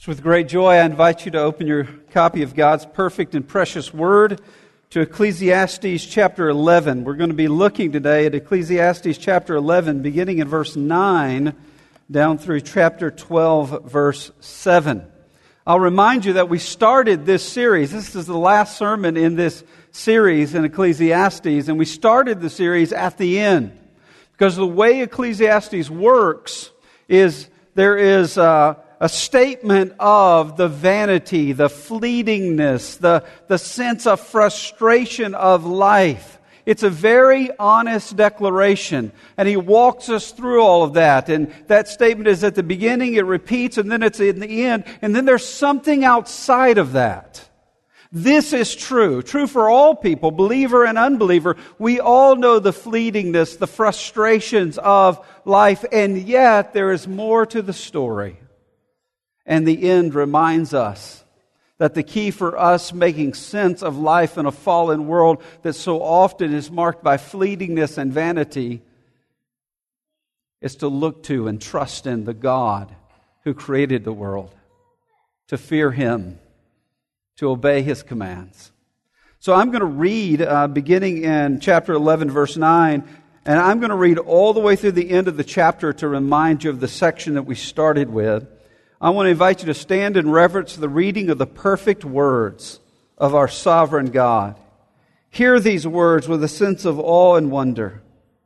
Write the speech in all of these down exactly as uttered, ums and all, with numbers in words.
So with great joy, I invite you to open your copy of God's perfect and precious Word to Ecclesiastes chapter eleven. We're going to be looking today at Ecclesiastes chapter eleven, beginning in verse nine, down through chapter twelve, verse seven. I'll remind you that we started this series. This is the last sermon in this series in Ecclesiastes, and we started the series at the end. Because the way Ecclesiastes works is there is uh, a statement of the vanity, the fleetingness, the, the sense of frustration of life. It's a very honest declaration, and he walks us through all of that. And that statement is at the beginning, it repeats, and then it's in the end, and then there's something outside of that. This is true, true for all people, believer and unbeliever. We all know the fleetingness, the frustrations of life, and yet there is more to the story. And the end reminds us that the key for us making sense of life in a fallen world that so often is marked by fleetingness and vanity is to look to and trust in the God who created the world, to fear Him, to obey His commands. So I'm going to read uh, beginning in chapter eleven, verse nine, and I'm going to read all the way through the end of the chapter to remind you of the section that we started with. I want to invite you to stand in reverence to the reading of the perfect words of our sovereign God. Hear these words with a sense of awe and wonder.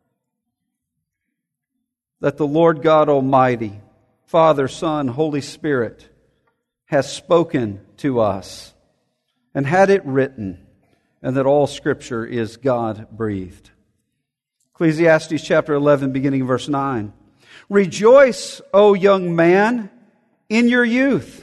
That the Lord God Almighty, Father, Son, Holy Spirit, has spoken to us and had it written, and that all Scripture is God-breathed. Ecclesiastes chapter eleven, beginning in verse nine. Rejoice, O young man, in your youth,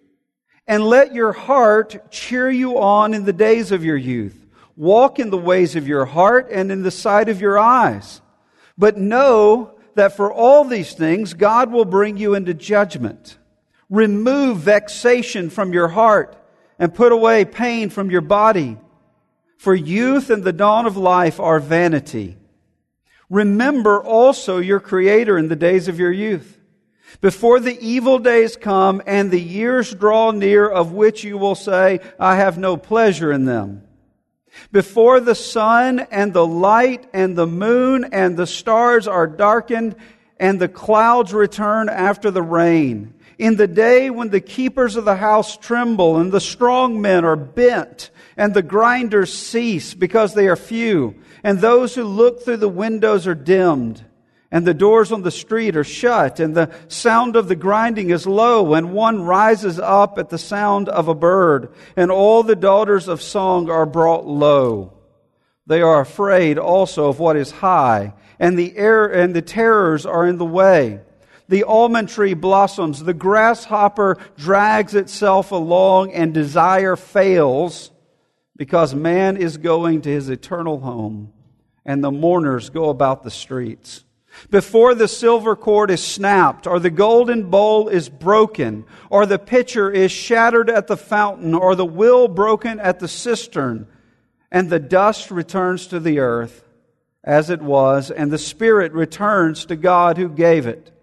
and let your heart cheer you on in the days of your youth. Walk in the ways of your heart and in the sight of your eyes. But know that for all these things God will bring you into judgment. Remove vexation from your heart and put away pain from your body. For youth and the dawn of life are vanity. Remember also your Creator in the days of your youth, before the evil days come and the years draw near of which you will say, I have no pleasure in them. Before the sun and the light and the moon and the stars are darkened and the clouds return after the rain. In the day when the keepers of the house tremble and the strong men are bent and the grinders cease because they are few and those who look through the windows are dimmed. And the doors on the street are shut, and the sound of the grinding is low, and one rises up at the sound of a bird, and all the daughters of song are brought low. They are afraid also of what is high, and the air and the terrors are in the way. The almond tree blossoms, the grasshopper drags itself along, and desire fails, because man is going to his eternal home, and the mourners go about the streets. Before the silver cord is snapped, or the golden bowl is broken, or the pitcher is shattered at the fountain, or the wheel broken at the cistern, and the dust returns to the earth as it was, and the spirit returns to God who gave it.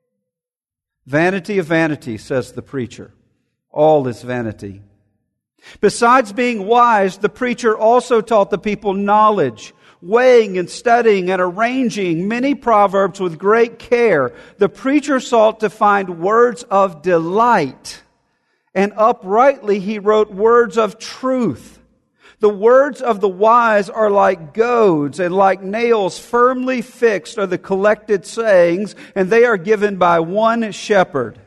Vanity of vanity, says the preacher. All is vanity. Besides being wise, the preacher also taught the people knowledge, weighing and studying and arranging many proverbs with great care. The preacher sought to find words of delight, and uprightly he wrote words of truth. The words of the wise are like goads, and like nails firmly fixed are the collected sayings, and they are given by one shepherd.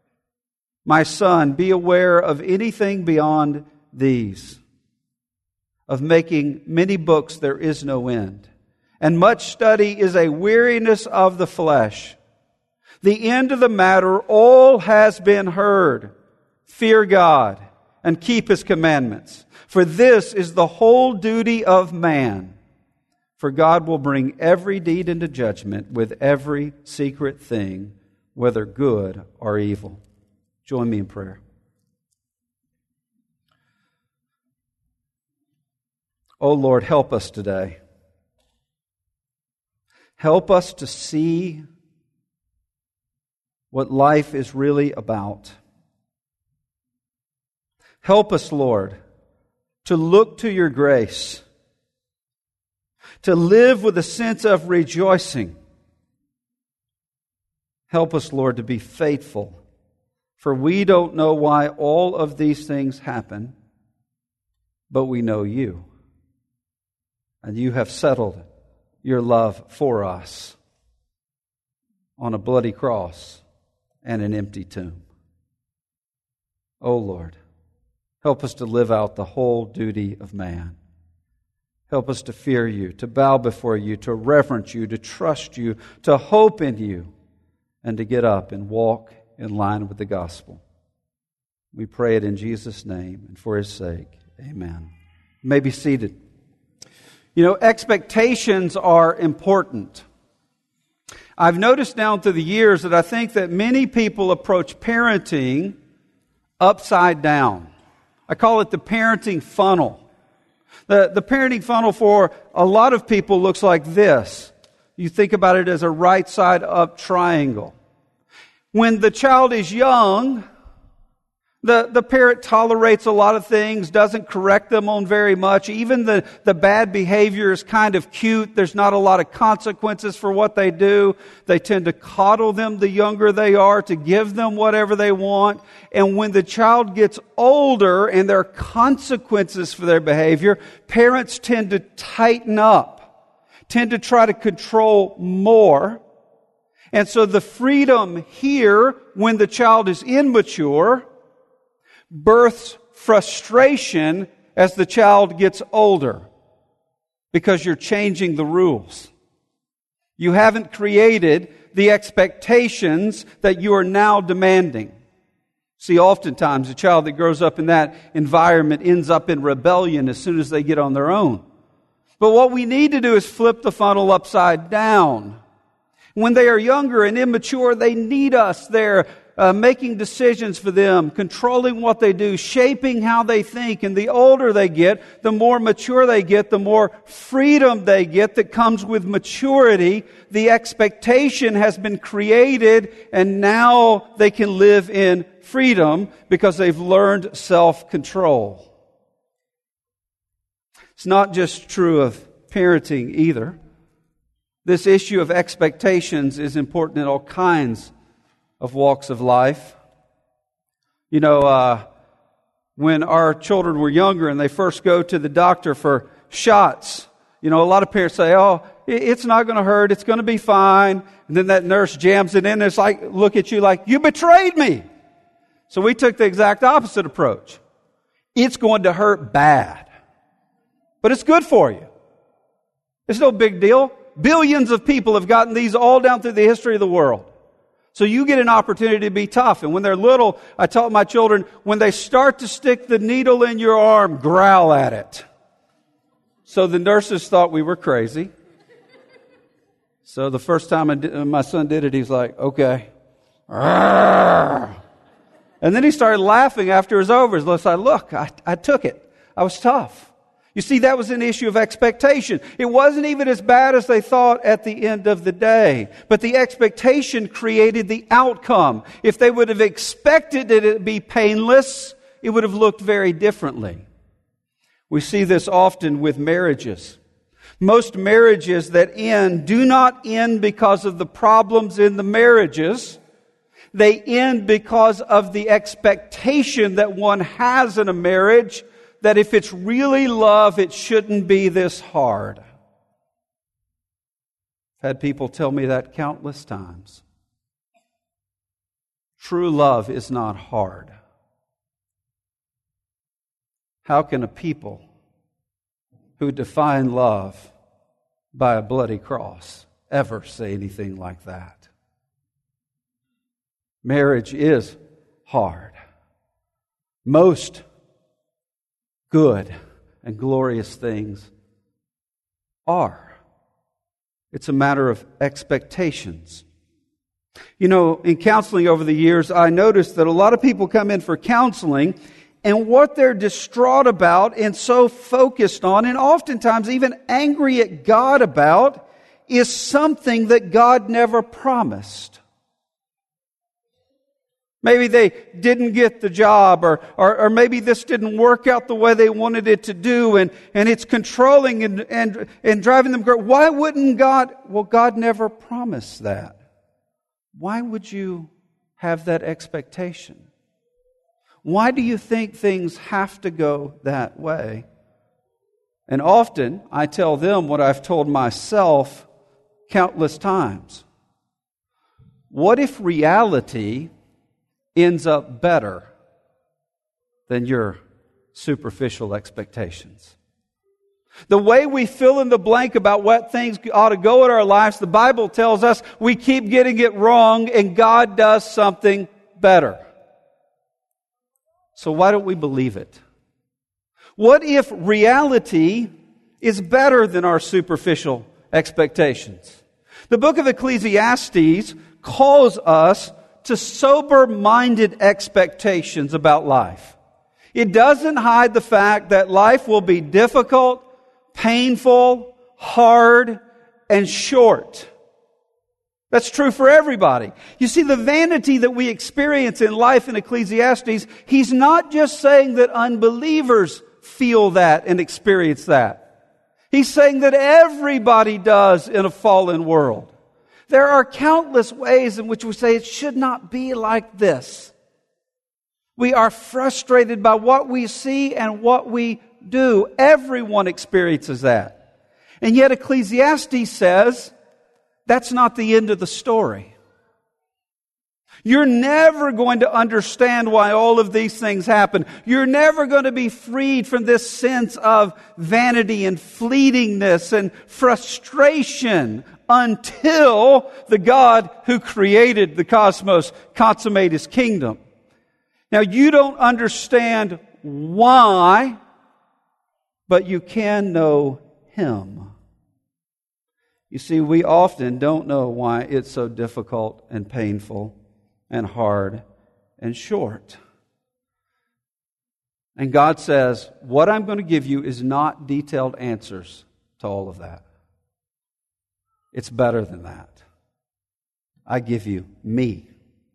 My son, be aware of anything beyond these. Of making many books there is no end, and much study is a weariness of the flesh. The end of the matter, all has been heard. Fear God and keep His commandments, for this is the whole duty of man. For God will bring every deed into judgment with every secret thing, whether good or evil. Join me in prayer. Oh Lord, help us today. Help us to see what life is really about. Help us, Lord, to look to your grace, to live with a sense of rejoicing. Help us, Lord, to be faithful, for we don't know why all of these things happen, but we know you. And you have settled your love for us on a bloody cross and an empty tomb. Oh Lord, help us to live out the whole duty of man. Help us to fear you, to bow before you, to reverence you, to trust you, to hope in you, and to get up and walk in line with the gospel. We pray it in Jesus' name and for His sake. Amen. You may be seated. You know, expectations are important. I've noticed down through the years that I think that many people approach parenting upside down. I call it the parenting funnel. The, the parenting funnel for a lot of people looks like this. You think about it as a right side up triangle. When the child is young, The, the parent tolerates a lot of things, doesn't correct them on very much. Even the, the bad behavior is kind of cute. There's not a lot of consequences for what they do. They tend to coddle them the younger they are, to give them whatever they want. And when the child gets older and there are consequences for their behavior, parents tend to tighten up, tend to try to control more. And so the freedom here, when the child is immature, births frustration as the child gets older, because you're changing the rules. You haven't created the expectations that you are now demanding. See, oftentimes a child that grows up in that environment ends up in rebellion as soon as they get on their own. But what we need to do is flip the funnel upside down. When they are younger and immature, they need us there, Uh, making decisions for them, controlling what they do, shaping how they think. And the older they get, the more mature they get, the more freedom they get that comes with maturity. The expectation has been created, and now they can live in freedom because they've learned self-control. It's not just true of parenting either. This issue of expectations is important in all kinds of walks of life. You know, uh, when our children were younger and they first go to the doctor for shots, you know, a lot of parents say, oh, it's not going to hurt, it's going to be fine. And then that nurse jams it in and it's like, look at you like, you betrayed me. So we took the exact opposite approach. It's going to hurt bad, but it's good for you. It's no big deal. Billions of people have gotten these all down through the history of the world. So you get an opportunity to be tough. And when they're little, I taught my children, when they start to stick the needle in your arm, growl at it. So the nurses thought we were crazy. So the first time I did, my son did it, he's like, okay. And then he started laughing after it was over. He said, look, I, I took it. I was tough. You see, that was an issue of expectation. It wasn't even as bad as they thought at the end of the day. But the expectation created the outcome. If they would have expected it to be painless, it would have looked very differently. We see this often with marriages. Most marriages that end do not end because of the problems in the marriages. They end because of the expectation that one has in a marriage, that if it's really love, it shouldn't be this hard. I've had people tell me that countless times. True love is not hard. How can a people who define love by a bloody cross ever say anything like that? Marriage is hard. Most good and glorious things are. It's a matter of expectations. You know, in counseling over the years, I noticed that a lot of people come in for counseling, and what they're distraught about and so focused on, and oftentimes even angry at God about, is something that God never promised. Maybe they didn't get the job, or, or, or maybe this didn't work out the way they wanted it to do, and, and it's controlling and, and, and driving them crazy. Why wouldn't God? Well, God never promised that. Why would you have that expectation? Why do you think things have to go that way? And often I tell them what I've told myself countless times. What if reality ends up better than your superficial expectations? The way we fill in the blank about what things ought to go in our lives, the Bible tells us we keep getting it wrong and God does something better. So why don't we believe it? What if reality is better than our superficial expectations? The book of Ecclesiastes calls us to sober-minded expectations about life. It doesn't hide the fact that life will be difficult, painful, hard, and short. That's true for everybody. You see, the vanity that we experience in life in Ecclesiastes, he's not just saying that unbelievers feel that and experience that. He's saying that everybody does in a fallen world. There are countless ways in which we say it should not be like this. We are frustrated by what we see and what we do. Everyone experiences that. And yet Ecclesiastes says that's not the end of the story. You're never going to understand why all of these things happen. You're never going to be freed from this sense of vanity and fleetingness and frustration until the God who created the cosmos consummate His kingdom. Now, you don't understand why, but you can know Him. You see, we often don't know why it's so difficult and painful and hard and short. And God says, what I'm going to give you is not detailed answers to all of that. It's better than that. I give you me.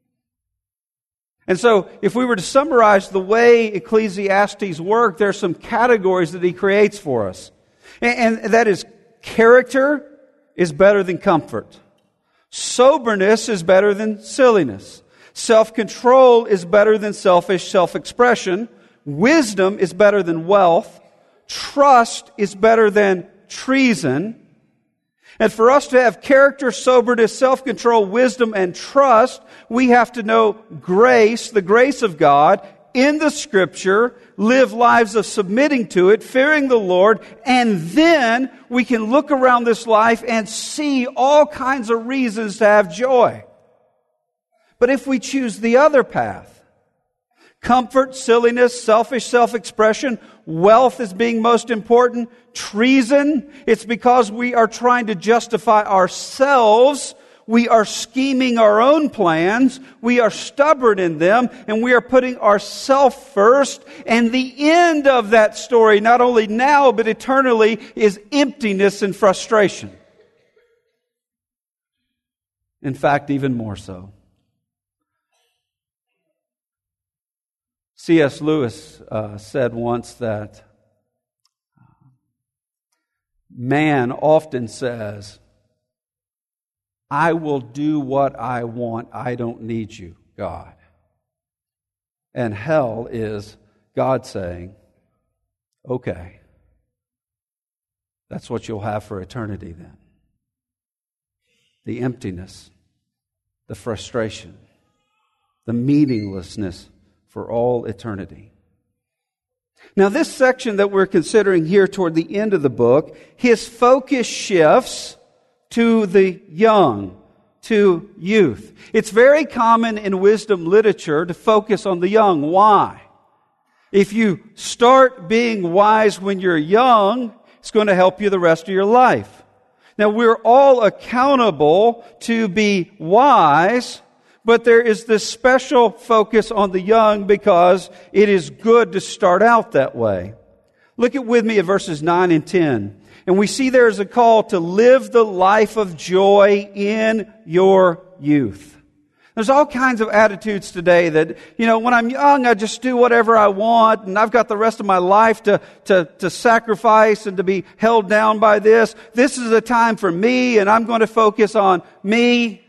And so, if we were to summarize the way Ecclesiastes work, there are some categories that he creates for us. And, and that is, character is better than comfort. Soberness is better than silliness. Self-control is better than selfish self-expression. Wisdom is better than wealth. Trust is better than treason. And for us to have character, soberness, self-control, wisdom, and trust, we have to know grace, the grace of God, in the Scripture, live lives of submitting to it, fearing the Lord, and then we can look around this life and see all kinds of reasons to have joy. But if we choose the other path, comfort, silliness, selfish self-expression, wealth is being most important, treason, it's because we are trying to justify ourselves. We are scheming our own plans. We are stubborn in them, and we are putting ourselves first. And the end of that story, not only now but eternally, is emptiness and frustration. In fact, even more so. C S Lewis uh, said once that man often says, I will do what I want. I don't need you, God. And hell is God saying, okay, that's what you'll have for eternity then. The emptiness, the frustration, the meaninglessness for all eternity. Now, this section that we're considering here toward the end of the book, his focus shifts to the young, to youth. It's very common in wisdom literature to focus on the young. Why? If you start being wise when you're young, it's going to help you the rest of your life. Now, we're all accountable to be wise, but there is this special focus on the young because it is good to start out that way. Look at with me at verses nine and ten. And we see there is a call to live the life of joy in your youth. There's all kinds of attitudes today that, you know, when I'm young, I just do whatever I want, and I've got the rest of my life to, to, to sacrifice and to be held down by this. This is a time for me, and I'm going to focus on me.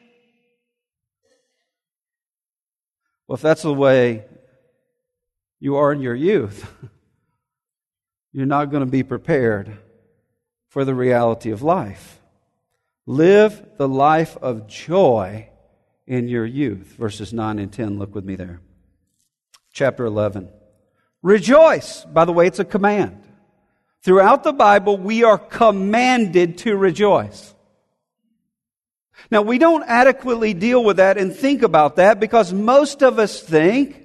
Well, if that's the way you are in your youth, you're not going to be prepared for the reality of life. Live the life of joy in your youth. Verses nine and ten, look with me there. Chapter eleven. Rejoice. By the way, it's a command. Throughout the Bible, we are commanded to rejoice. Now, we don't adequately deal with that and think about that because most of us think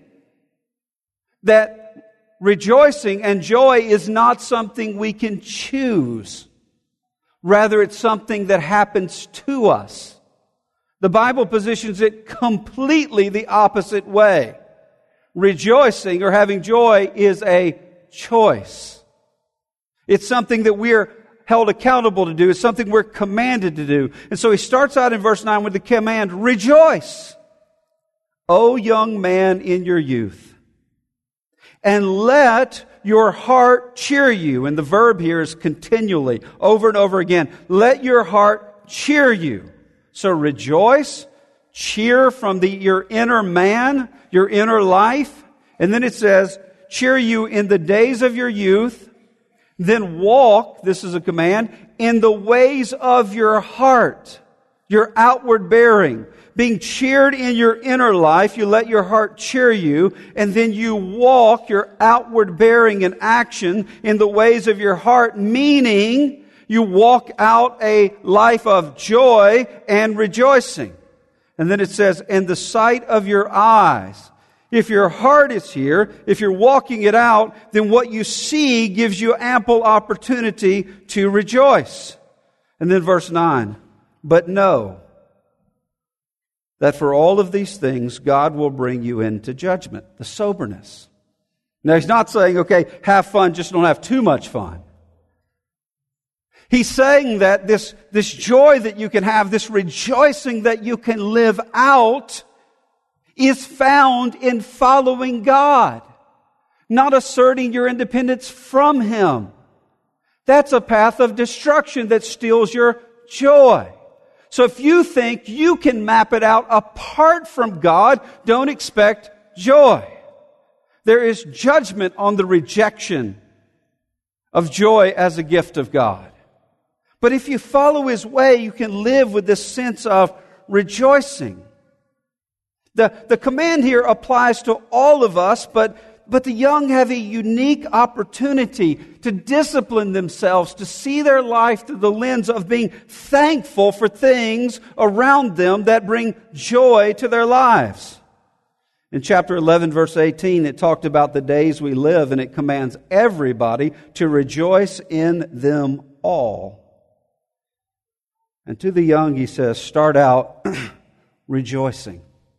that rejoicing and joy is not something we can choose. Rather, it's something that happens to us. The Bible positions it completely the opposite way. Rejoicing or having joy is a choice. It's something that we're held accountable to do. It's something we're commanded to do. And so he starts out in verse nine with the command, rejoice, O young man, in your youth, and let your heart cheer you. And the verb here is continually, over and over again. Let your heart cheer you. So rejoice, cheer from the, your inner man, your inner life. And then it says, cheer you in the days of your youth. Then walk, this is a command, in the ways of your heart, your outward bearing. Being cheered in your inner life, you let your heart cheer you, and then you walk your outward bearing and action in the ways of your heart, meaning you walk out a life of joy and rejoicing. And then it says, in the sight of your eyes. If your heart is here, if you're walking it out, then what you see gives you ample opportunity to rejoice. And then verse nine, but know that for all of these things, God will bring you into judgment, the soberness. Now, he's not saying, okay, have fun, just don't have too much fun. He's saying that this, this joy that you can have, this rejoicing that you can live out, is found in following God, not asserting your independence from Him. That's a path of destruction that steals your joy. So if you think you can map it out apart from God, don't expect joy. There is judgment on the rejection of joy as a gift of God. But if you follow His way, you can live with this sense of rejoicing. The, the command here applies to all of us, but, but the young have a unique opportunity to discipline themselves, to see their life through the lens of being thankful for things around them that bring joy to their lives. In chapter eleven, verse eighteen, it talked about the days we live, and it commands everybody to rejoice in them all. And to the young, he says, start out rejoicing.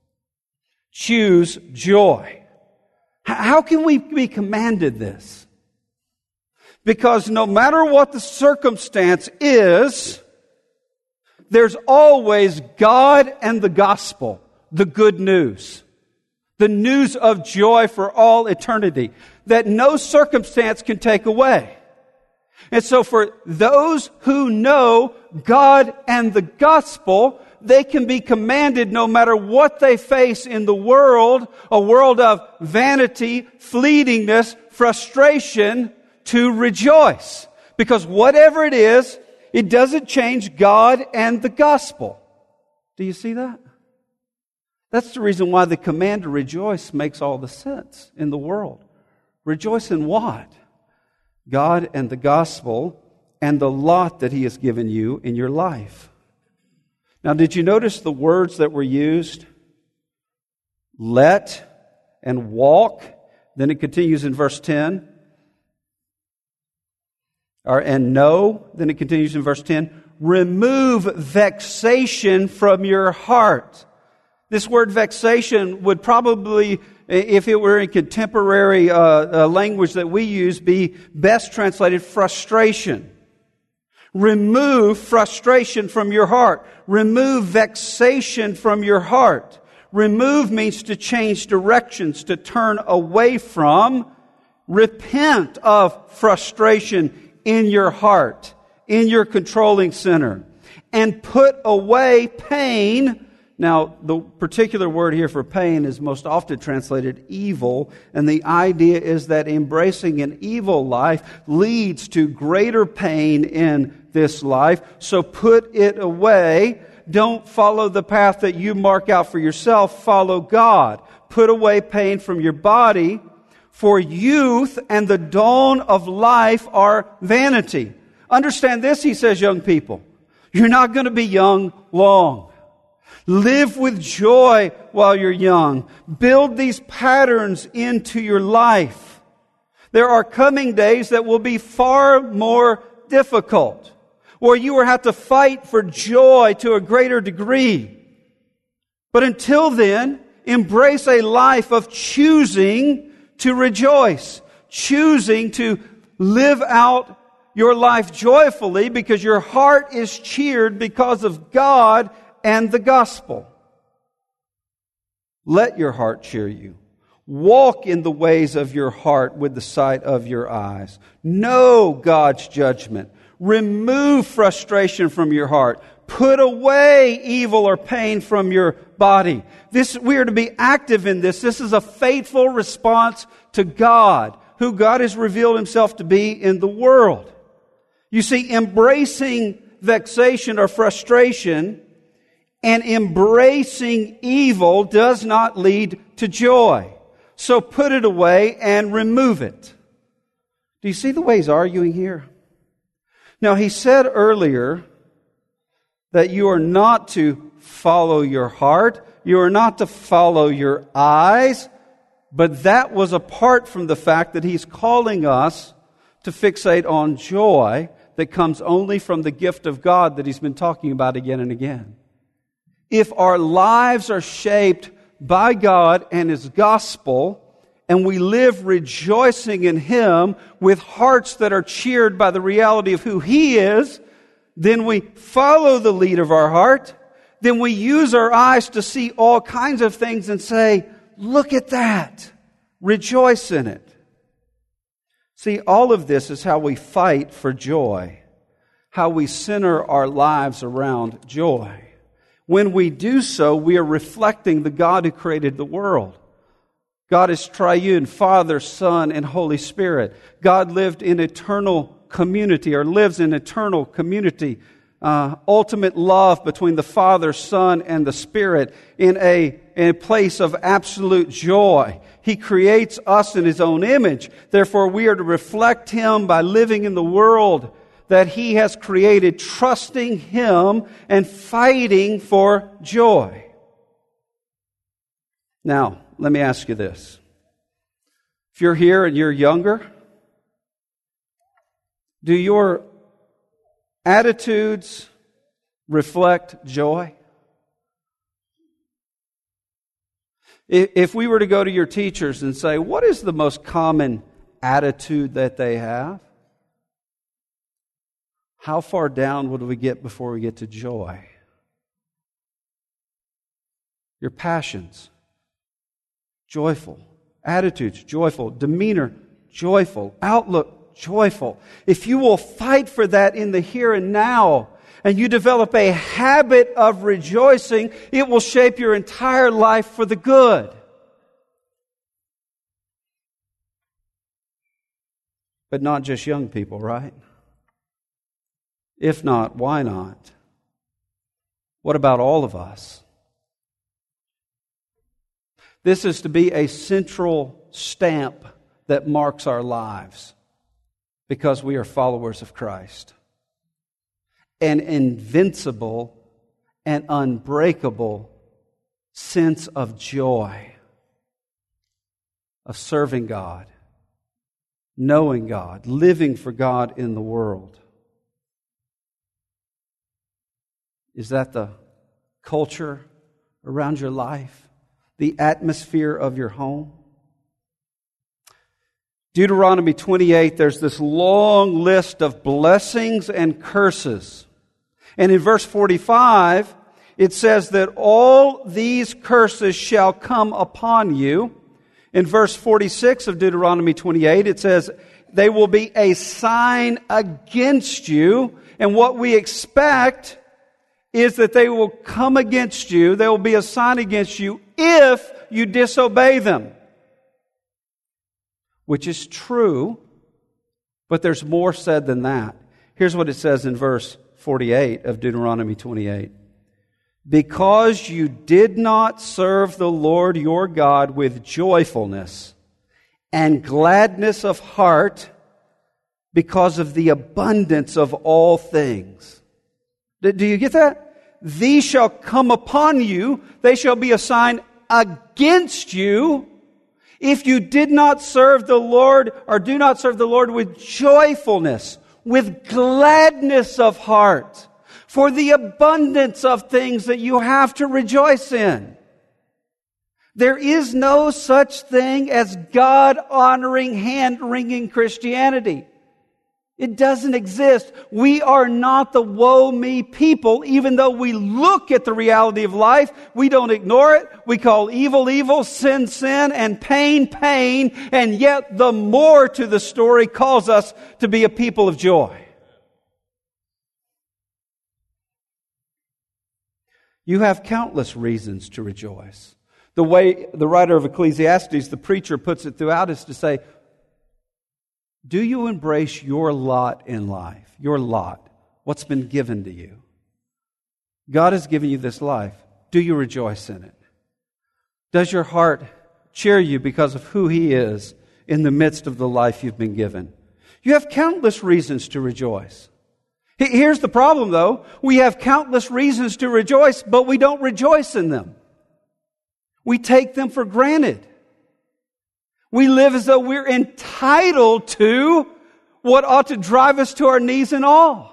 Choose joy. How can we be commanded this? Because no matter what the circumstance is, there's always God and the gospel, the good news, the news of joy for all eternity that no circumstance can take away. And so for those who know God and the gospel, they can be commanded no matter what they face in the world, a world of vanity, fleetingness, frustration, to rejoice. Because whatever it is, it doesn't change God and the gospel. Do you see that? That's the reason why the command to rejoice makes all the sense in the world. Rejoice in what? God and the gospel and the lot that He has given you in your life. Now, did you notice the words that were used? Let and walk. Then it continues in verse ten. Or, and know. Then it continues in verse ten. Remove vexation from your heart. This word vexation would probably, if it were in contemporary uh, uh, language that we use, be best translated frustration. Remove frustration from your heart. Remove vexation from your heart. Remove means to change directions, to turn away from. Repent of frustration in your heart, in your controlling center. And put away pain. Now, the particular word here for pain is most often translated evil, and the idea is that embracing an evil life leads to greater pain in this life. So put it away. Don't follow the path that you mark out for yourself. Follow God. Put away pain from your body, for youth and the dawn of life are vanity. Understand this, he says, young people. You're not going to be young long. Live with joy while you're young. Build these patterns into your life. There are coming days that will be far more difficult, where you will have to fight for joy to a greater degree. But until then, embrace a life of choosing to rejoice, choosing to live out your life joyfully because your heart is cheered because of God and the gospel. Let your heart cheer you. Walk in the ways of your heart with the sight of your eyes. Know God's judgment. Remove frustration from your heart. Put away evil or pain from your body. This, we are to be active in this. This is a faithful response to God, who God has revealed Himself to be in the world. You see, embracing vexation or frustration and embracing evil does not lead to joy. So put it away and remove it. Do you see the way he's arguing here? Now, he said earlier that you are not to follow your heart, you are not to follow your eyes, but that was apart from the fact that he's calling us to fixate on joy that comes only from the gift of God that he's been talking about again and again. If our lives are shaped by God and His gospel, and we live rejoicing in Him with hearts that are cheered by the reality of who He is, then we follow the lead of our heart. Then we use our eyes to see all kinds of things and say, look at that. Rejoice in it. See, all of this is how we fight for joy, how we center our lives around joy. When we do so, we are reflecting the God who created the world. God is triune, Father, Son, and Holy Spirit. God lived in eternal community, or lives in eternal community, uh, ultimate love between the Father, Son, and the Spirit in a, in a place of absolute joy. He creates us in His own image. Therefore, we are to reflect Him by living in the world that He has created, trusting Him and fighting for joy. Now, let me ask you this. If you're here and you're younger, do your attitudes reflect joy? If we were to go to your teachers and say, what is the most common attitude that they have? How far down would we get before we get to joy? Your passions, joyful. Attitudes, joyful. Demeanor, joyful. Outlook, joyful. If you will fight for that in the here and now, and you develop a habit of rejoicing, it will shape your entire life for the good. But not just young people, right? If not, why not? What about all of us? This is to be a central stamp that marks our lives because we are followers of Christ. An invincible and unbreakable sense of joy, of serving God, knowing God, living for God in the world. Is that the culture around your life? The atmosphere of your home? Deuteronomy twenty-eight, there's this long list of blessings and curses. And in verse forty-five, it says that all these curses shall come upon you. In verse forty-six of Deuteronomy twenty-eight, it says, they will be a sign against you. And what we expect is that they will come against you. They will be a sign against you if you disobey them. Which is true, but there's more said than that. Here's what it says in verse forty-eight of Deuteronomy twenty-eight. Because you did not serve the Lord your God with joyfulness and gladness of heart because of the abundance of all things. Do you get that? These shall come upon you. They shall be a sign against you if you did not serve the Lord or do not serve the Lord with joyfulness, with gladness of heart, for the abundance of things that you have to rejoice in. There is no such thing as God-honoring, hand-wringing Christianity. It doesn't exist. We are not the woe me people, even though we look at the reality of life. We don't ignore it. We call evil, evil, sin, sin, and pain, pain. And yet the more to the story calls us to be a people of joy. You have countless reasons to rejoice. The way the writer of Ecclesiastes, the preacher, puts it throughout is to say, do you embrace your lot in life? Your lot. What's been given to you? God has given you this life. Do you rejoice in it? Does your heart cheer you because of who He is in the midst of the life you've been given? You have countless reasons to rejoice. Here's the problem, though. We have countless reasons to rejoice, but we don't rejoice in them. We take them for granted. We live as though we're entitled to what ought to drive us to our knees in awe.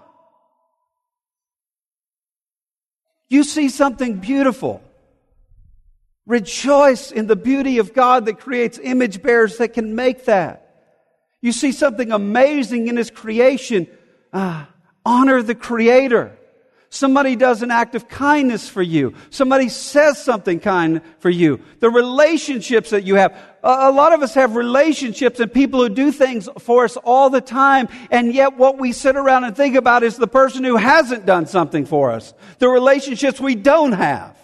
You see something beautiful. Rejoice in the beauty of God that creates image bearers that can make that. You see something amazing in His creation. Ah, honor the Creator. Somebody does an act of kindness for you. Somebody says something kind for you. The relationships that you have. A lot of us have relationships and people who do things for us all the time. And yet what we sit around and think about is the person who hasn't done something for us. The relationships we don't have.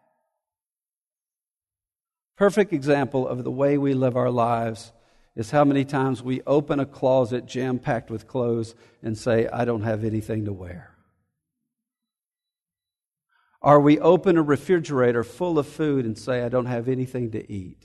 Perfect example of the way we live our lives is how many times we open a closet jam-packed with clothes and say, I don't have anything to wear. Or we open a refrigerator full of food and say, I don't have anything to eat.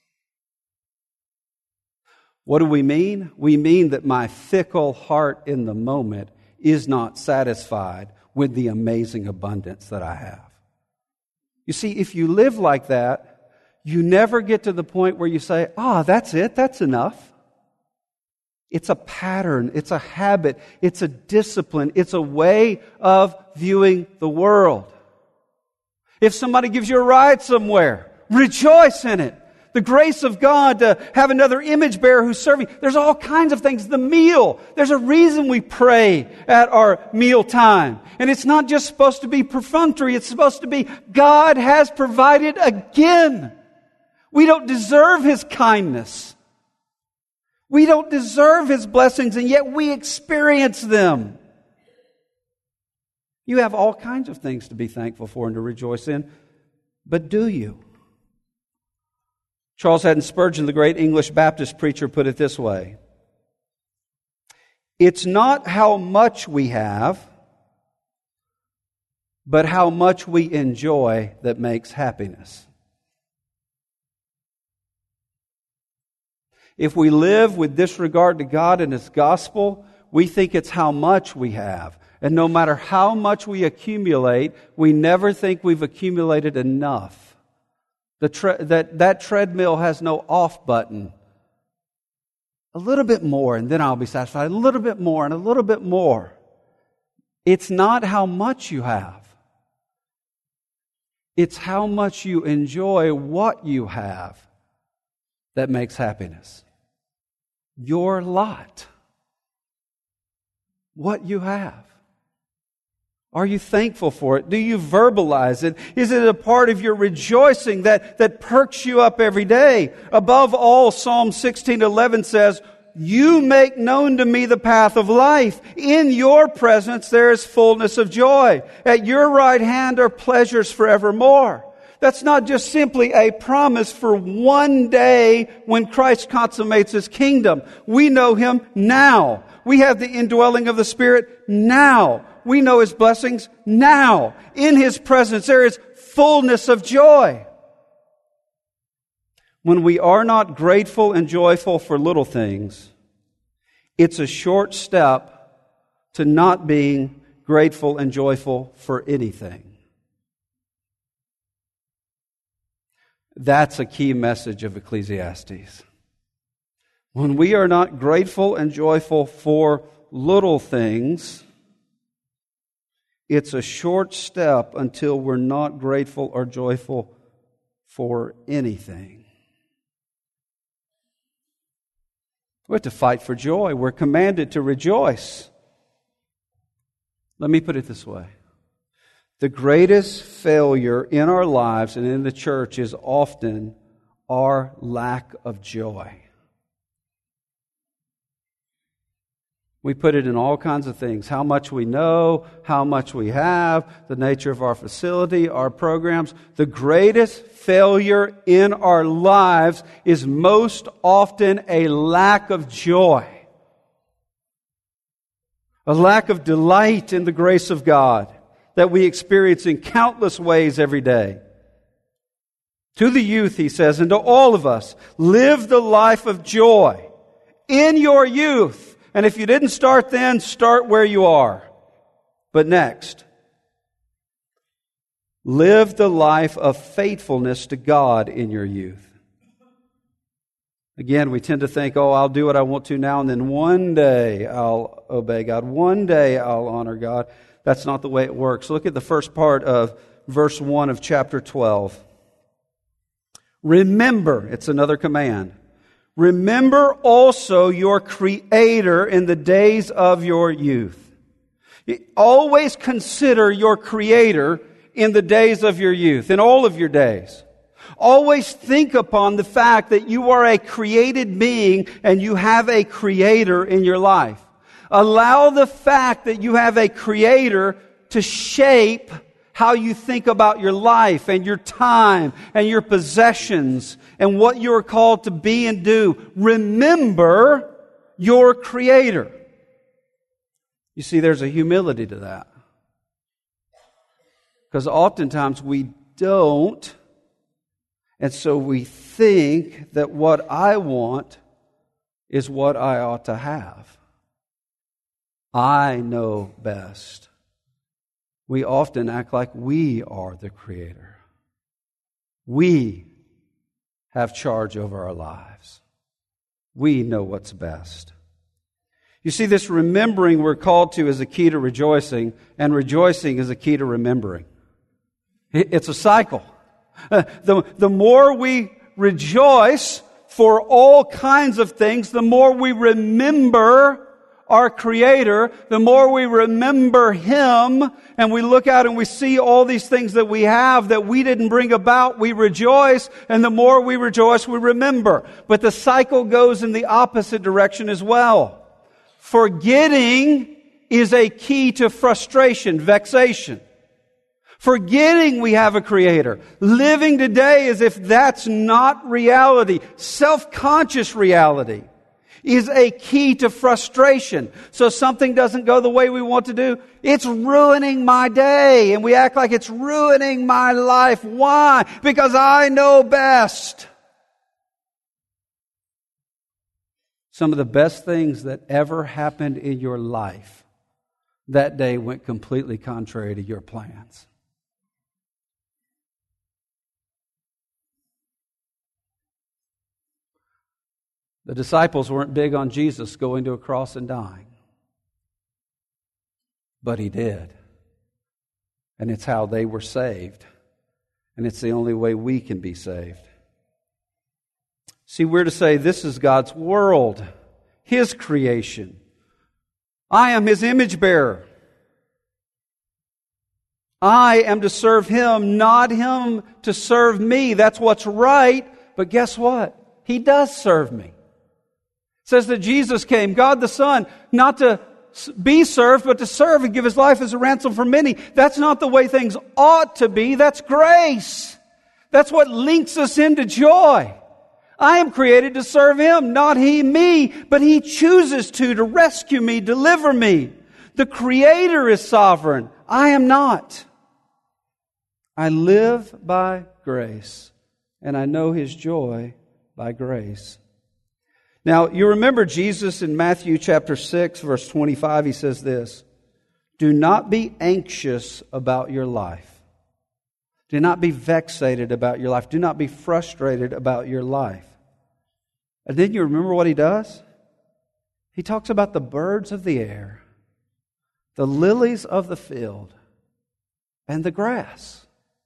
What do we mean? We mean that my fickle heart in the moment is not satisfied with the amazing abundance that I have. You see, if you live like that, you never get to the point where you say, ah, oh, that's it, that's enough. It's a pattern, it's a habit, it's a discipline, it's a way of viewing the world. If somebody gives you a ride somewhere, rejoice in it. The grace of God to have another image bearer who's serving. There's all kinds of things. The meal. There's a reason we pray at our meal time. And it's not just supposed to be perfunctory. It's supposed to be God has provided again. We don't deserve His kindness. We don't deserve His blessings, and yet we experience them. You have all kinds of things to be thankful for and to rejoice in, but do you? Charles Haddon Spurgeon, the great English Baptist preacher, put it this way. It's not how much we have, but how much we enjoy that makes happiness. If we live with disregard to God and His gospel, we think it's how much we have. And no matter how much we accumulate, we never think we've accumulated enough. The tre- that, that treadmill has no off button. A little bit more and then I'll be satisfied. A little bit more and a little bit more. It's not how much you have. It's how much you enjoy what you have that makes happiness. Your lot. What you have. Are you thankful for it? Do you verbalize it? Is it a part of your rejoicing that, that perks you up every day? Above all, Psalm sixteen eleven says, "You make known to me the path of life. In your presence there is fullness of joy. At your right hand are pleasures forevermore." That's not just simply a promise for one day when Christ consummates His kingdom. We know Him now. We have the indwelling of the Spirit now. We know His blessings now. In His presence there is fullness of joy. When we are not grateful and joyful for little things, it's a short step to not being grateful and joyful for anything. That's a key message of Ecclesiastes. When we are not grateful and joyful for little things, it's a short step until we're not grateful or joyful for anything. We have to fight for joy. We're commanded to rejoice. Let me put it this way. The greatest failure in our lives and in the church is often our lack of joy. We put it in all kinds of things. How much we know, how much we have, the nature of our facility, our programs. The greatest failure in our lives is most often a lack of joy. A lack of delight in the grace of God that we experience in countless ways every day. To the youth, he says, and to all of us, live the life of joy in your youth. And if you didn't start then, start where you are. But next, live the life of faithfulness to God in your youth. Again, we tend to think, oh, I'll do what I want to now, and then one day I'll obey God. One day I'll honor God. That's not the way it works. Look at the first part of verse one of chapter twelve. Remember, it's another command. Remember also your Creator in the days of your youth. Always consider your Creator in the days of your youth, in all of your days. Always think upon the fact that you are a created being and you have a Creator in your life. Allow the fact that you have a Creator to shape how you think about your life and your time and your possessions and what you are called to be and do. Remember your Creator. You see, there's a humility to that. Because oftentimes we don't, and so we think that what I want is what I ought to have. I know best. We often act like we are the Creator. We have charge over our lives. We know what's best. You see, this remembering we're called to is a key to rejoicing, and rejoicing is a key to remembering. It's a cycle. The, the more we rejoice for all kinds of things, the more we remember our Creator, the more we remember Him, and we look out and we see all these things that we have that we didn't bring about, we rejoice, and the more we rejoice, we remember. But the cycle goes in the opposite direction as well. Forgetting is a key to frustration, vexation. Forgetting we have a Creator. Living today as if that's not reality. Self-conscious reality is a key to frustration. So something doesn't go the way we want to do. It's ruining my day. And we act like it's ruining my life. Why? Because I know best. Some of the best things that ever happened in your life that day went completely contrary to your plans. The disciples weren't big on Jesus going to a cross and dying. But He did. And it's how they were saved. And it's the only way we can be saved. See, we're to say this is God's world, His creation. I am His image bearer. I am to serve Him, not Him to serve me. That's what's right. But guess what? He does serve me. It says that Jesus came, God the Son, not to be served, but to serve and give His life as a ransom for many. That's not the way things ought to be. That's grace. That's what links us into joy. I am created to serve Him, not He me, but He chooses to, to rescue me, deliver me. The Creator is sovereign. I am not. I live by grace, and I know His joy by grace. Now, you remember Jesus in Matthew chapter six, verse twenty-five, He says this, do not be anxious about your life. Do not be vexated about your life. Do not be frustrated about your life. And then you remember what He does? He talks about the birds of the air, the lilies of the field, and the grass.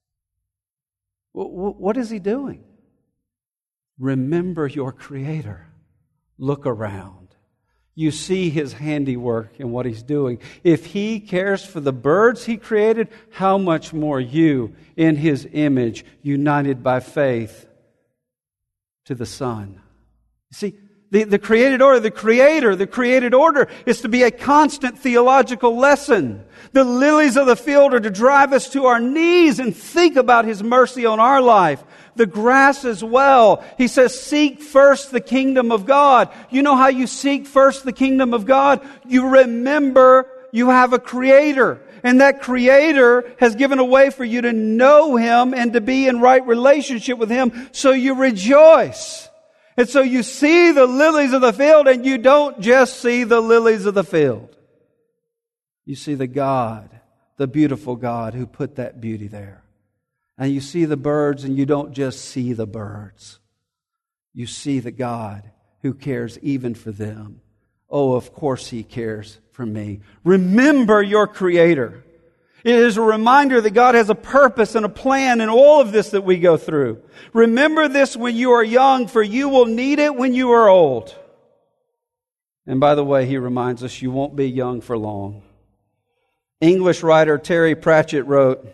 What is He doing? Remember your Creator. Look around. You see His handiwork and what He's doing. If He cares for the birds He created, how much more you, in His image, united by faith to the Son. You see, the, the created order, the Creator, the created order is to be a constant theological lesson. The lilies of the field are to drive us to our knees and think about His mercy on our life. The grass as well. He says, seek first the kingdom of God. You know how you seek first the kingdom of God? You remember you have a Creator. And that Creator has given a way for you to know Him and to be in right relationship with Him. So you rejoice. And so you see the lilies of the field, and you don't just see the lilies of the field. You see the God, the beautiful God who put that beauty there. And you see the birds, and you don't just see the birds. You see the God who cares even for them. Oh, of course He cares for me. Remember your Creator. It is a reminder that God has a purpose and a plan in all of this that we go through. Remember this when you are young, for you will need it when you are old. And by the way, He reminds us you won't be young for long. English writer Terry Pratchett wrote,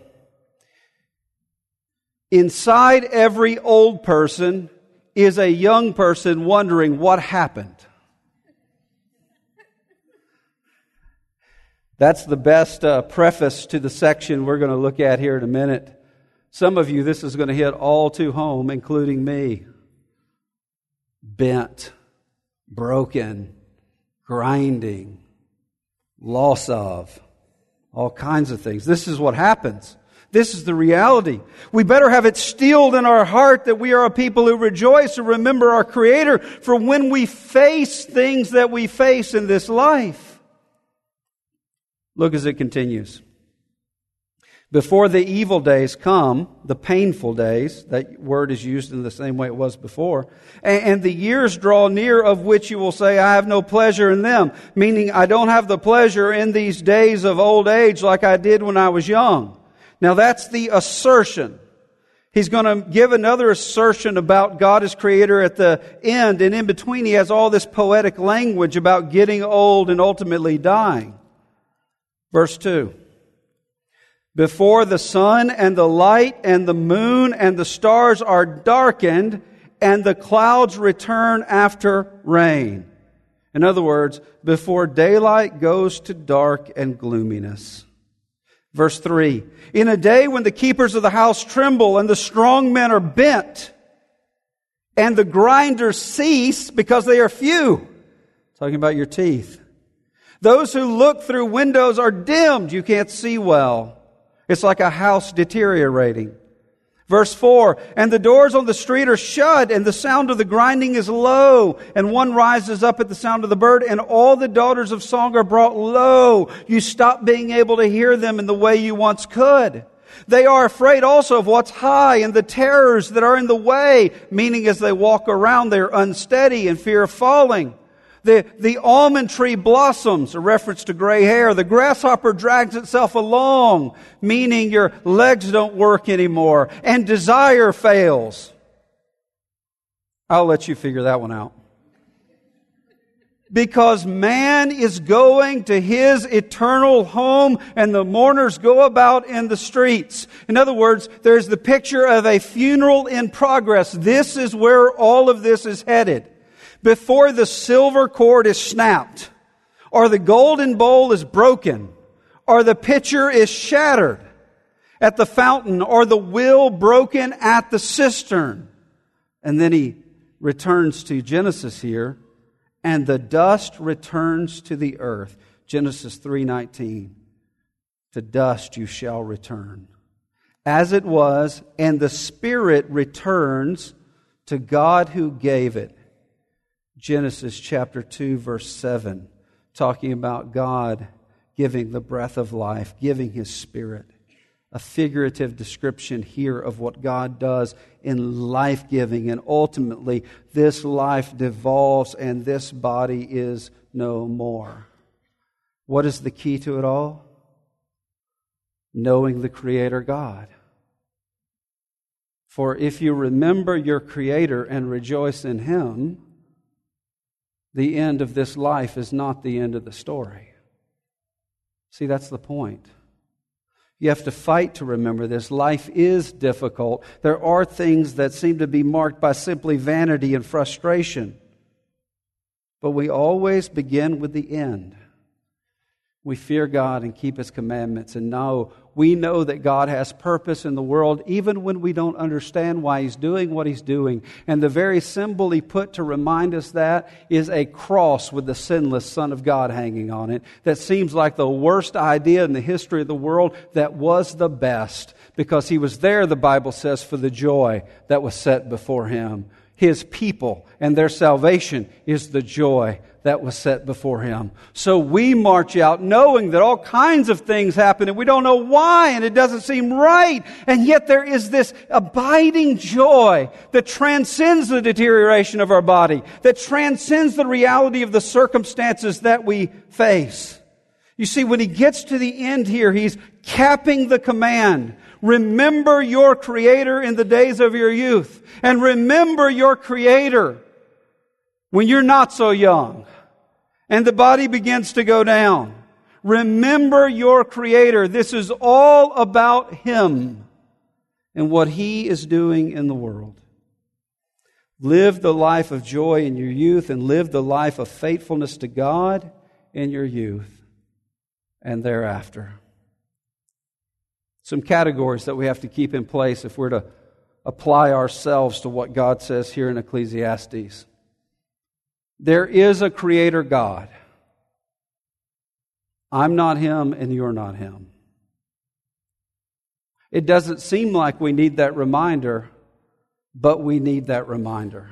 inside every old person is a young person wondering what happened. That's the best uh, preface to the section we're going to look at here in a minute. Some of you, this is going to hit all too home, including me. Bent, broken, grinding, loss of, all kinds of things. This is what happens. This is the reality. We better have it steeled in our heart that we are a people who rejoice and remember our Creator for when we face things that we face in this life. Look as it continues. Before the evil days come, the painful days, that word is used in the same way it was before, and, and the years draw near of which you will say, I have no pleasure in them, meaning I don't have the pleasure in these days of old age like I did when I was young. Now that's the assertion. He's going to give another assertion about God as Creator at the end, and in between he has all this poetic language about getting old and ultimately dying. Verse two. Before the sun and the light and the moon and the stars are darkened and the clouds return after rain. In other words, before daylight goes to dark and gloominess. Verse three. In a day when the keepers of the house tremble and the strong men are bent and the grinders cease because they are few. Talking about your teeth. Those who look through windows are dimmed. You can't see well. It's like a house deteriorating. Verse four, and the doors on the street are shut, and the sound of the grinding is low, and one rises up at the sound of the bird, and all the daughters of song are brought low. You stop being able to hear them in the way you once could. They are afraid also of what's high and the terrors that are in the way, meaning as they walk around, they're unsteady and fear of falling. The, the almond tree blossoms, a reference to gray hair. The grasshopper drags itself along, meaning your legs don't work anymore. And desire fails. I'll let you figure that one out. because man is going to his eternal home and the mourners go about in the streets. In other words, there's the picture of a funeral in progress. This is where all of this is headed. Before the silver cord is snapped, or the golden bowl is broken, or the pitcher is shattered at the fountain, or the wheel broken at the cistern. And then he returns to Genesis here. And the dust returns to the earth. Genesis three nineteen. To dust you shall return. As it was, and the Spirit returns to God who gave it. Genesis chapter two, verse seven. Talking about God giving the breath of life, giving His Spirit. A figurative description here of what God does in life-giving. And ultimately, this life devolves and this body is no more. What is the key to it all? Knowing the Creator God. For if you remember your Creator and rejoice in Him, the end of this life is not the end of the story. See, that's the point. You have to fight to remember this. Life is difficult. There are things that seem to be marked by simply vanity and frustration. But we always begin with the end. We fear God and keep His commandments and know, we know that God has purpose in the world even when we don't understand why He's doing what He's doing. And the very symbol He put to remind us that is a cross with the sinless Son of God hanging on it. That seems like the worst idea in the history of the world, that was the best. Because He was there, the Bible says, for the joy that was set before Him. His people and their salvation is the joy that was set before Him. So we march out knowing that all kinds of things happen and we don't know why and it doesn't seem right. And yet there is this abiding joy that transcends the deterioration of our body, that transcends the reality of the circumstances that we face. You see, when he gets to the end here, he's capping the command. Remember your Creator in the days of your youth. And remember your Creator when you're not so young and the body begins to go down. Remember your Creator. This is all about Him and what He is doing in the world. Live the life of joy in your youth and live the life of faithfulness to God in your youth and thereafter. Some categories that we have to keep in place if we're to apply ourselves to what God says here in Ecclesiastes. There is a Creator God. I'm not Him and you're not Him. It doesn't seem like we need that reminder, but we need that reminder.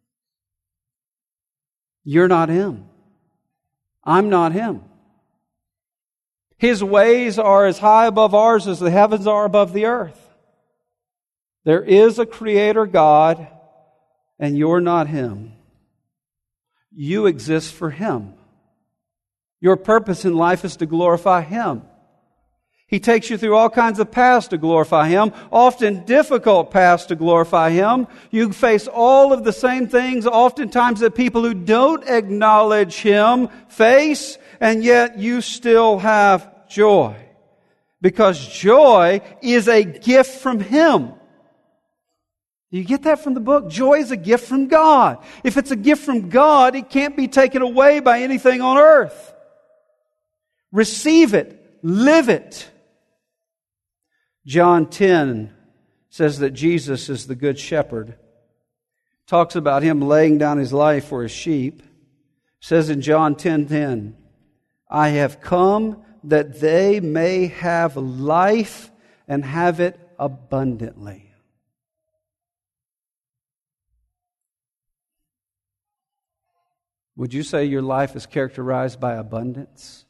You're not Him. I'm not Him. His ways are as high above ours as the heavens are above the earth. There is a Creator God, and you're not Him. You exist for Him. Your purpose in life is to glorify Him. He takes you through all kinds of paths to glorify Him, often difficult paths to glorify Him. You face all of the same things oftentimes that people who don't acknowledge Him face, and yet you still have joy. Because joy is a gift from Him. You get that from the book? Joy is a gift from God. If it's a gift from God, it can't be taken away by anything on earth. Receive it. Live it. John ten says that Jesus is the good shepherd. Talks about Him laying down His life for His sheep. Says in John ten ten, I have come that they may have life and have it abundantly. Would you say your life is characterized by abundance?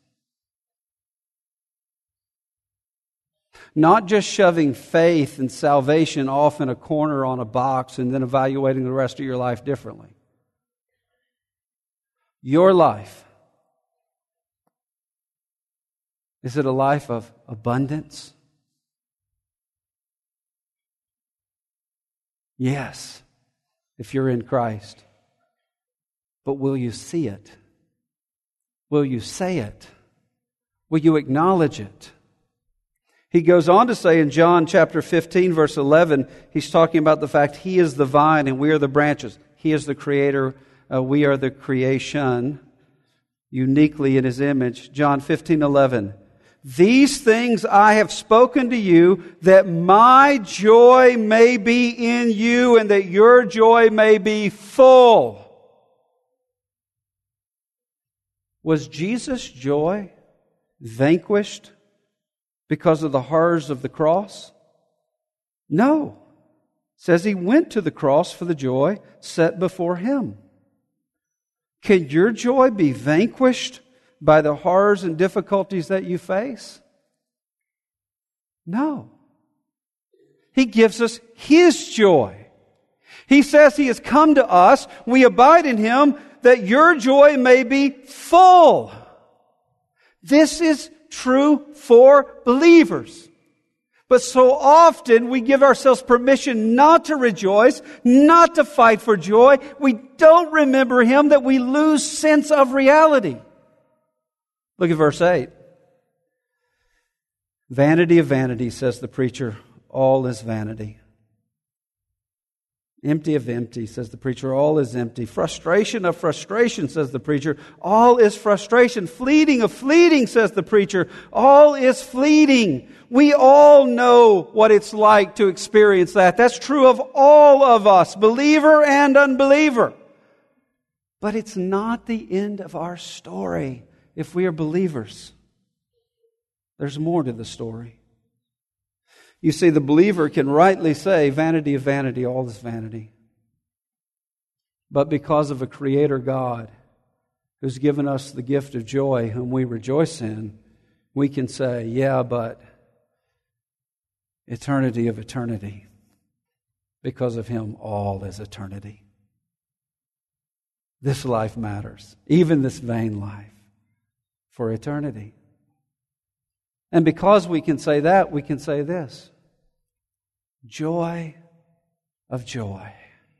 Not just shoving faith and salvation off in a corner on a box and then evaluating the rest of your life differently. Your life, is it a life of abundance? Yes, if you're in Christ. But will you see it? Will you say it? Will you acknowledge it? He goes on to say in John chapter fifteen, verse eleven, he's talking about the fact He is the vine and we are the branches. He is the creator, uh, we are the creation, uniquely in His image. John fifteen eleven. These things I have spoken to you, that my joy may be in you and that your joy may be full. Was Jesus' joy vanquished because of the horrors of the cross? No. It says He went to the cross for the joy set before Him. Can your joy be vanquished by the horrors and difficulties that you face? No. He gives us His joy. He says He has come to us, we abide in Him, that your joy may be full. This is true for believers. But so often we give ourselves permission not to rejoice, not to fight for joy. We don't remember Him, that we lose sense of reality. Look at verse eight. Vanity of vanity, says the preacher, all is vanity. Empty of empty, says the preacher, all is empty. Frustration of frustration, says the preacher, all is frustration. Fleeting of fleeting, says the preacher, all is fleeting. We all know what it's like to experience that. That's true of all of us, believer and unbeliever. But it's not the end of our story if we are believers. There's more to the story. You see, the believer can rightly say, vanity of vanity, all is vanity. But because of a Creator God who's given us the gift of joy, whom we rejoice in, we can say, yeah, but eternity of eternity. Because of Him, all is eternity. This life matters, even this vain life, for eternity. And because we can say that, we can say this. Joy of joy.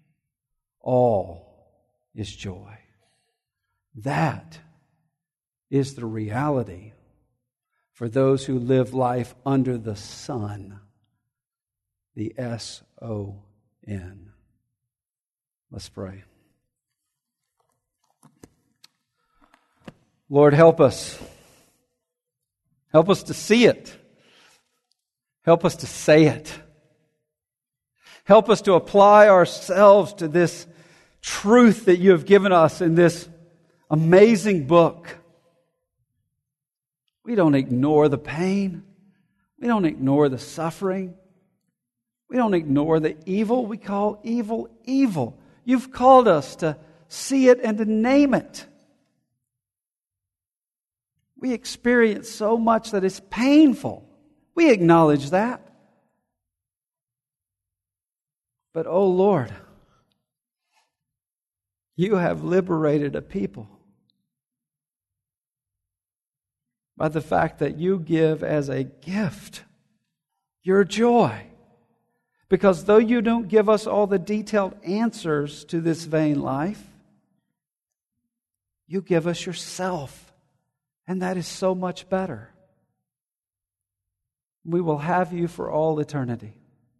All is joy. That is the reality for those who live life under the sun. The S O N. Let's pray. Lord, help us. Help us to see it. Help us to say it. Help us to apply ourselves to this truth that You have given us in this amazing book. We don't ignore the pain. We don't ignore the suffering. We don't ignore the evil. We call evil evil. You've called us to see it and to name it. We experience so much that is painful. We acknowledge that. But, oh Lord, You have liberated a people by the fact that You give as a gift Your joy. Because though You don't give us all the detailed answers to this vain life, You give us Yourself. And that is so much better. We will have You for all eternity.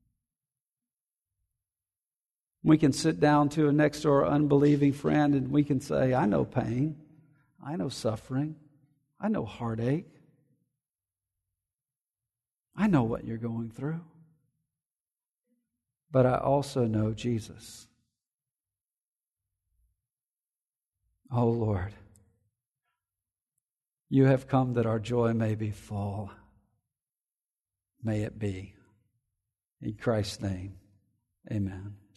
We can sit down to a next door unbelieving friend and we can say, I know pain. I know suffering. I know heartache. I know what you're going through. But I also know Jesus. Oh Lord. You have come that our joy may be full. May it be. In Christ's name, amen.